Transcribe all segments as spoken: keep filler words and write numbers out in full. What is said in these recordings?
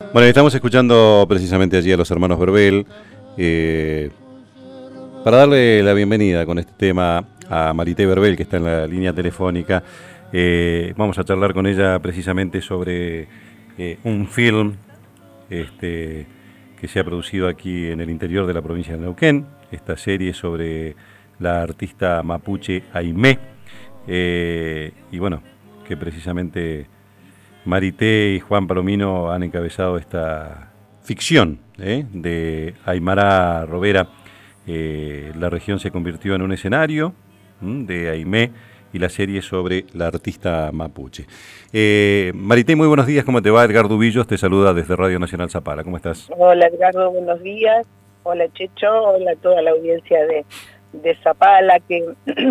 Bueno, estamos escuchando precisamente allí a los hermanos Verbel eh, para darle la bienvenida con este tema a Marité Verbel, que está en la línea telefónica. Eh, vamos a charlar con ella precisamente sobre eh, un film este, que se ha producido aquí en el interior de la provincia de Neuquén, esta serie sobre la artista mapuche Aimé, eh, y bueno, que precisamente Marité y Juan Palomino han encabezado esta ficción ¿eh? de Aymara Rovera. Eh, la región se convirtió en un escenario ¿m? de Aimé y la serie sobre la artista mapuche. Eh, Marité, muy buenos días, ¿cómo te va? Edgardo Villos te saluda desde Radio Nacional Zapala, ¿cómo estás? Hola Edgardo, buenos días. Hola Checho, hola a toda la audiencia de, de Zapala, que,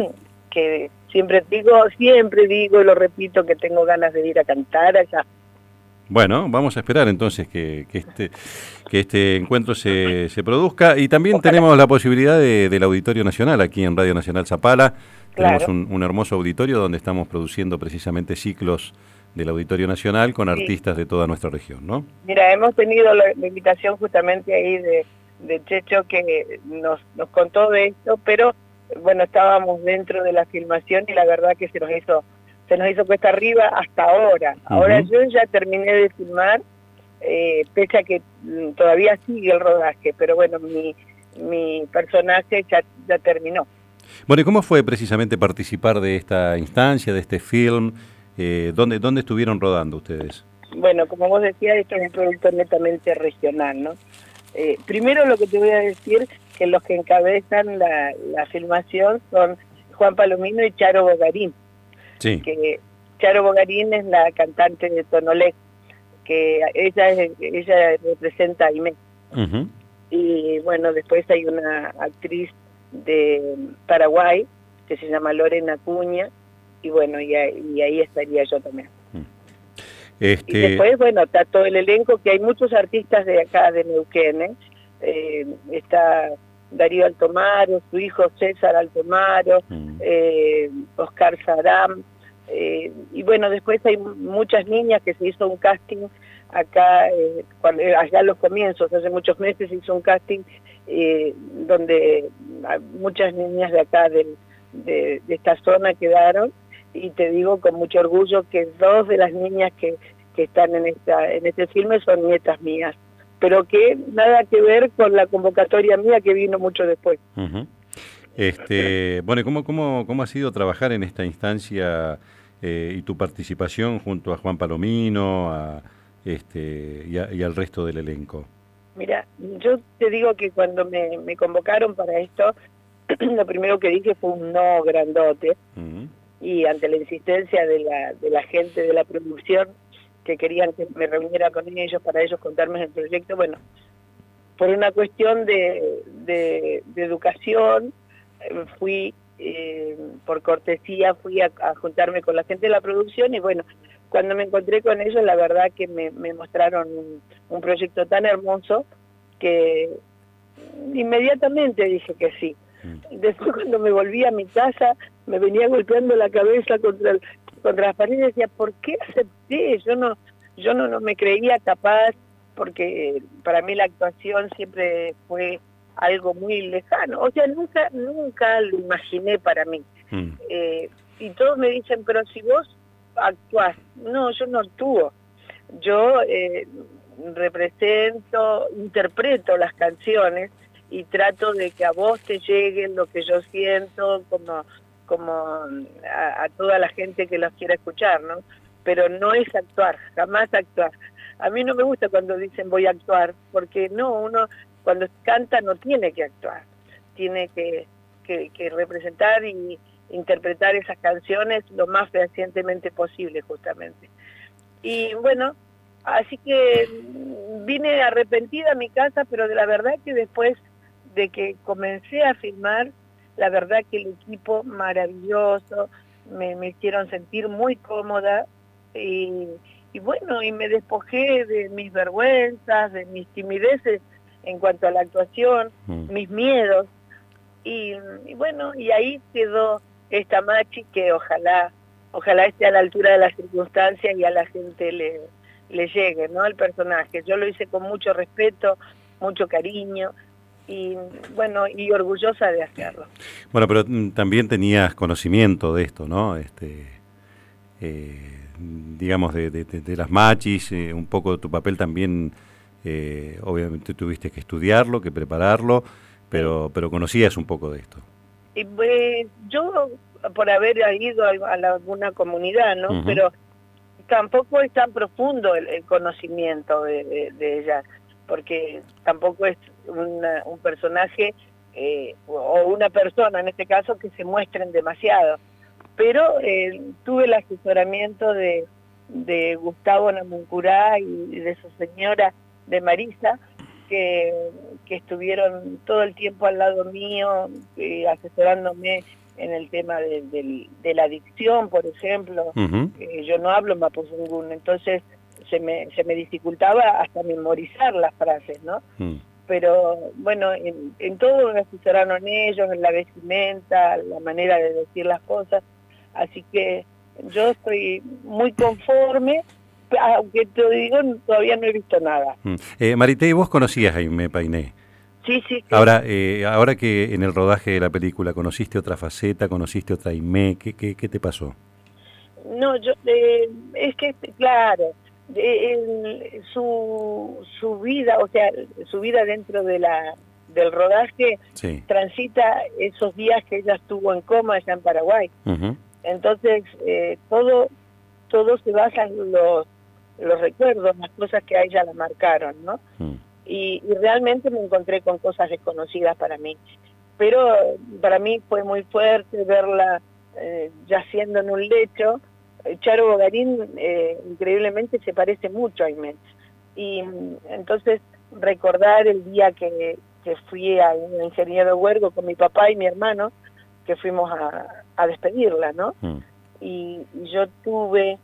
que siempre digo, siempre digo y lo repito que tengo ganas de ir a cantar allá. Bueno, vamos a esperar entonces que, que, este, que este encuentro se, se produzca. Y también Ojalá. tenemos la posibilidad de, del Auditorio Nacional aquí en Radio Nacional Zapala. Claro. Tenemos un, un hermoso auditorio donde estamos produciendo precisamente ciclos del Auditorio Nacional con sí. artistas de toda nuestra región, ¿no? Mira, hemos tenido la, la invitación justamente ahí de, de Checho que nos, nos contó de esto, pero bueno, estábamos dentro de la filmación y la verdad que se nos hizo... se nos hizo cuesta arriba hasta ahora. Ahora uh-huh. yo ya terminé de filmar, eh, pese a que mm, todavía sigue el rodaje, pero bueno, mi, mi personaje ya, ya terminó. Bueno, ¿y cómo fue precisamente participar de esta instancia, de este film? Eh, ¿dónde, ¿Dónde estuvieron rodando ustedes? Bueno, como vos decías, esto es un producto netamente regional, ¿no? Eh, primero lo que te voy a decir, que los que encabezan la, la filmación son Juan Palomino y Charo Bogarín. Sí. Que Charo Bogarín es la cantante de Tonolec, que ella es, ella representa a Aimé. Uh-huh. Y bueno, después hay una actriz de Paraguay que se llama Lorena Acuña, y bueno, y ahí, y ahí estaría yo también. Este... Y después, bueno, está todo el elenco, que hay muchos artistas de acá, de Neuquén, ¿eh? Eh, está Darío Altomaro, su hijo César Altomaro, mm. eh, Oscar Saram, eh, y bueno, después hay muchas niñas que se hizo un casting acá, eh, cuando, allá a los comienzos, hace muchos meses se hizo un casting eh, donde muchas niñas de acá del, de, de esta zona quedaron, y te digo con mucho orgullo que dos de las niñas que, que están en, esta, en este filme son nietas mías, pero que nada que ver con la convocatoria mía que vino mucho después. Uh-huh. Este, bueno, ¿cómo, cómo, ¿cómo ha sido trabajar en esta instancia eh, y tu participación junto a Juan Palomino a, este, y, a, y al resto del elenco? Mira, yo te digo que cuando me, me convocaron para esto, lo primero que dije fue un no grandote, uh-huh. y ante la insistencia de la, de la gente de la producción, que querían que me reuniera con ellos para ellos contarme el proyecto, bueno, por una cuestión de, de, de educación, eh, fui, eh, por cortesía, fui a, a juntarme con la gente de la producción, y bueno, cuando me encontré con ellos, la verdad que me, me mostraron un, un proyecto tan hermoso que inmediatamente dije que sí. Después, cuando me volví a mi casa, me venía golpeando la cabeza contra el, contra las paredes y decía, ¿por qué acepté? Yo no, yo no, no me creía capaz, porque para mí la actuación siempre fue algo muy lejano. O sea, nunca, nunca lo imaginé para mí. Mm. Eh, y todos me dicen, pero si vos actuás. No, yo no actúo. Yo eh, represento, interpreto las canciones y trato de que a vos te lleguen lo que yo siento, como, como a, a toda la gente que los quiera escuchar, ¿no? Pero no es actuar, jamás actuar. A mí no me gusta cuando dicen voy a actuar, porque no, uno cuando canta no tiene que actuar, tiene que, que, que representar y interpretar esas canciones lo más fehacientemente posible, justamente. Y bueno, así que vine arrepentida a mi casa, pero de la verdad que después de que comencé a filmar, la verdad que el equipo maravilloso, me, me hicieron sentir muy cómoda, y, y bueno, y me despojé de mis vergüenzas, de mis timideces en cuanto a la actuación, mm. mis miedos, y, y bueno, y ahí quedó esta Machi que ojalá, ojalá esté a la altura de las circunstancias y a la gente le, le llegue, ¿no?, al personaje. Yo lo hice con mucho respeto, mucho cariño, y bueno, y orgullosa de hacerlo. Bueno, pero también tenías conocimiento de esto, ¿no? Este, eh, digamos, de, de, de las machis, eh, un poco de tu papel también, eh, obviamente tuviste que estudiarlo, que prepararlo, pero, pero conocías un poco de esto. Y, pues, yo, por haber ido a, a la, alguna comunidad, ¿no? Uh-huh. Pero tampoco es tan profundo el, el conocimiento de, de, de ella, porque tampoco es una, un personaje eh, o una persona, en este caso, que se muestren demasiado. Pero eh, tuve el asesoramiento de, de Gustavo Namuncurá y de su señora, de Marisa, que, que estuvieron todo el tiempo al lado mío, eh, asesorándome en el tema de, de, de la dicción, por ejemplo. Uh-huh. eh, yo no hablo mapuzungún, entonces se me, se me dificultaba hasta memorizar las frases, ¿no? Uh-huh. Pero bueno, en, en todo me asesoraron ellos, en la vestimenta, la manera de decir las cosas, así que yo estoy muy conforme, aunque te digo, todavía no he visto nada. Uh-huh. eh, Marité, ¿vos conocías a Aimé Painé? Sí, sí. sí. Ahora, eh, ahora que en el rodaje de la película conociste otra faceta, conociste otra Aimé, ¿qué, qué, qué te pasó? No, yo, eh, es que, claro, eh, el, su, su vida, o sea, su vida dentro de la del rodaje, sí, transita esos días que ella estuvo en coma allá en Paraguay. Uh-huh. Entonces, eh, todo, todo se basa en los, los recuerdos, las cosas que a ella la marcaron, ¿no? Uh-huh. Y, y realmente me encontré con cosas desconocidas para mí. Pero para mí fue muy fuerte verla eh, yaciendo en un lecho. Charo Bogarín eh, increíblemente se parece mucho a Aimé. Y entonces recordar el día que, que fui a un ingeniero Huergo con mi papá y mi hermano, que fuimos a, a despedirla, ¿no? Mm. Y, y yo tuve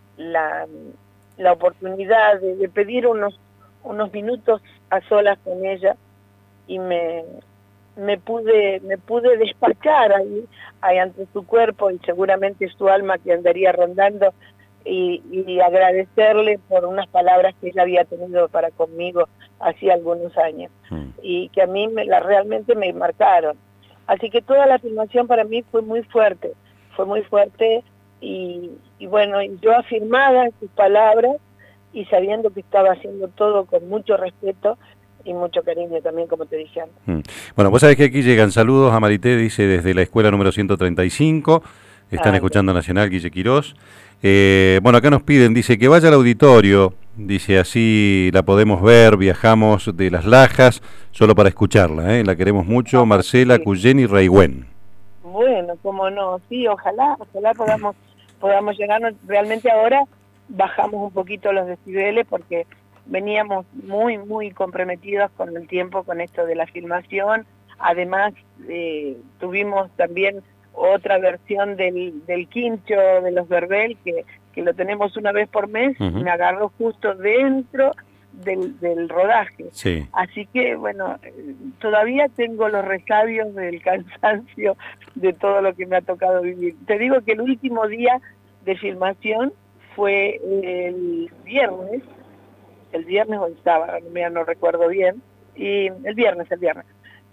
la, la oportunidad de, de pedir unos unos minutos a solas con ella y me, me pude me pude despachar ahí, ahí ante su cuerpo y seguramente su alma que andaría rondando y, y agradecerle por unas palabras que ella había tenido para conmigo hacía algunos años mm. y que a mí me, la, realmente me marcaron. Así que toda la filmación para mí fue muy fuerte, fue muy fuerte y, y bueno, yo afirmada en sus palabras y sabiendo que estaba haciendo todo con mucho respeto y mucho cariño también, como te dije antes. Mm. Bueno, vos sabés que aquí llegan saludos a Marité, dice desde la escuela número ciento treinta y cinco, están ah, escuchando bien. Nacional Guille Quirós. Eh, bueno, acá nos piden, dice que vaya al auditorio, dice así la podemos ver, viajamos de Las Lajas, solo para escucharla, ¿eh? La queremos mucho, ah, Marcela, sí. Cuyén y Raigüen. Bueno, cómo no, sí, ojalá, ojalá podamos, podamos llegar, realmente ahora bajamos un poquito los decibeles porque veníamos muy, muy comprometidos con el tiempo, con esto de la filmación. Además, eh, tuvimos también otra versión del, del quincho de los Verbel, que, que lo tenemos una vez por mes, uh-huh. y me agarró justo dentro del, del rodaje. Sí. Así que, bueno, todavía tengo los resabios del cansancio de todo lo que me ha tocado vivir. Te digo que el último día de filmación fue el viernes, el viernes o el sábado, no, no recuerdo bien, y el viernes, el viernes.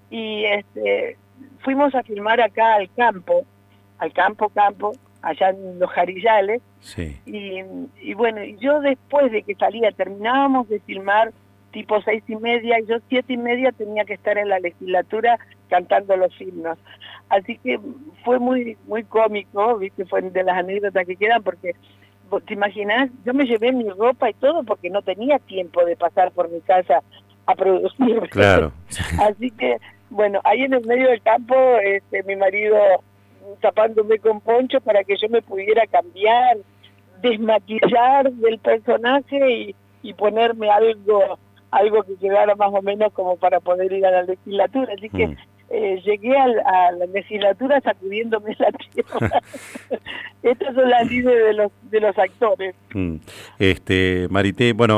Y este, fuimos a filmar acá al campo, al campo, campo, allá en Los Jarillales, sí. y, y bueno, yo después de que salía, terminábamos de filmar tipo seis y media, y yo siete y media tenía que estar en la legislatura cantando los himnos. Así que fue muy, muy cómico, viste, fue de las anécdotas que quedan, porque ¿te imaginas? Yo me llevé mi ropa y todo porque no tenía tiempo de pasar por mi casa a producir. Claro. Así que, bueno, ahí en el medio del campo, este, mi marido tapándome con poncho para que yo me pudiera cambiar, desmaquillar del personaje y, y ponerme algo, algo que quedara más o menos como para poder ir a la legislatura. Así que mm. Eh, llegué a, a la legislatura sacudiéndome la tierra. Estas son las líneas de los de los actores. Mm. Este, Marité, bueno,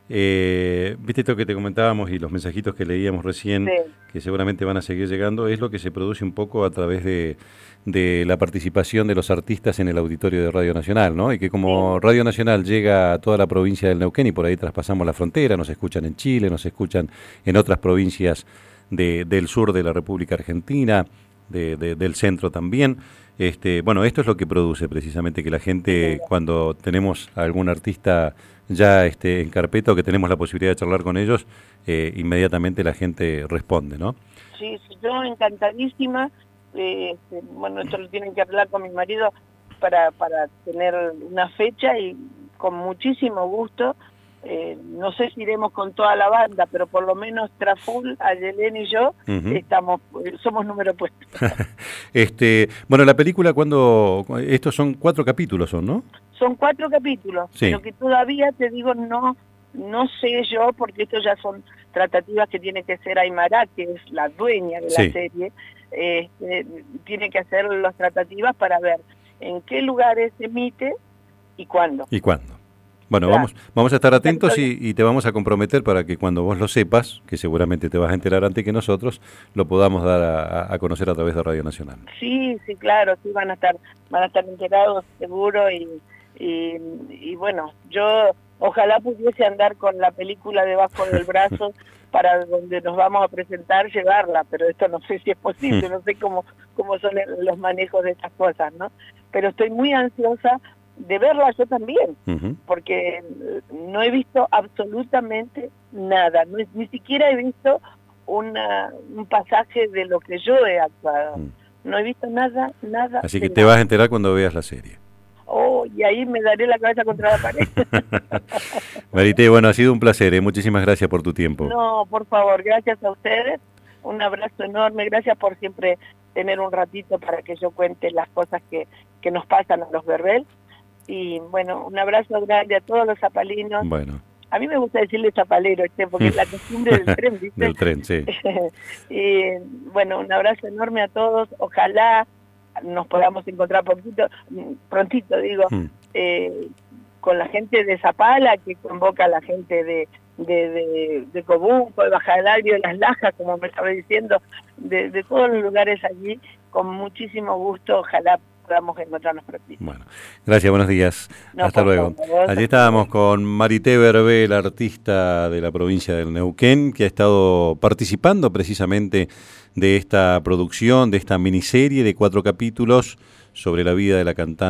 Eh, Viste esto que te comentábamos y los mensajitos que leíamos recién, sí, que seguramente van a seguir llegando, es lo que se produce un poco a través de, de la participación de los artistas en el auditorio de Radio Nacional, ¿no? Y que como sí. Radio Nacional llega a toda la provincia del Neuquén y por ahí traspasamos la frontera, nos escuchan en Chile, nos escuchan en otras provincias de, del sur de la República Argentina, de, de, del centro también. Este, bueno, esto es lo que produce precisamente que la gente, sí, cuando tenemos a algún artista ya este, en carpeta o que tenemos la posibilidad de charlar con ellos, eh, inmediatamente la gente responde, ¿no? Sí, sí, yo encantadísima. Eh, bueno, esto lo tienen que hablar con mi marido para, para tener una fecha y con muchísimo gusto. Eh, no sé si iremos con toda la banda, pero por lo menos Traful, Ayelén y yo, uh-huh. estamos, somos número puesto. este, bueno, la película, cuando estos son cuatro capítulos, ¿son, no? Son cuatro capítulos, sí, pero que todavía te digo no, no sé yo, porque estos ya son tratativas que tiene que hacer Aymara, que es la dueña de la sí. serie, eh, eh, tiene que hacer las tratativas para ver en qué lugares se emite y cuándo. ¿Y cuándo? Bueno, claro. vamos, vamos a estar atentos y, y te vamos a comprometer para que cuando vos lo sepas, que seguramente te vas a enterar antes que nosotros, lo podamos dar a, a conocer a través de Radio Nacional. Sí, sí, claro, sí van a estar, van a estar enterados seguro y, y, y bueno, yo ojalá pudiese andar con la película debajo del brazo para donde nos vamos a presentar, llevarla, pero esto no sé si es posible, no sé cómo, cómo son los manejos de estas cosas, ¿no? Pero estoy muy ansiosa de verla yo también, uh-huh. porque no he visto absolutamente nada, no, ni siquiera he visto una, un pasaje de lo que yo he actuado, uh-huh. no he visto nada, nada. Así que nada. Te vas a enterar cuando veas la serie. Oh, y ahí me daré la cabeza contra la pared. Marité, bueno, ha sido un placer, ¿eh? Muchísimas gracias por tu tiempo. No, por favor, gracias a ustedes, un abrazo enorme, gracias por siempre tener un ratito para que yo cuente las cosas que, que nos pasan a los Berbel. Y bueno, un abrazo grande a todos los zapalinos. Bueno. A mí me gusta decirle zapalero, che, porque es la costumbre del tren, ¿viste? Del tren, sí. Y bueno, un abrazo enorme a todos. Ojalá nos podamos encontrar poquito, prontito, digo, mm. eh, con la gente de Zapala, que convoca a la gente de, de, de, de Cobunco, de Baja del Agrio, de Las Lajas, como me estaba diciendo, de, de todos los lugares allí, con muchísimo gusto. Ojalá podamos encontrarnos pronto. Bueno, gracias, buenos días. No, hasta luego. Favor, Allí estábamos con Marité Berbel, artista de la provincia del Neuquén, que ha estado participando precisamente de esta producción, de esta miniserie de cuatro capítulos sobre la vida de la cantante.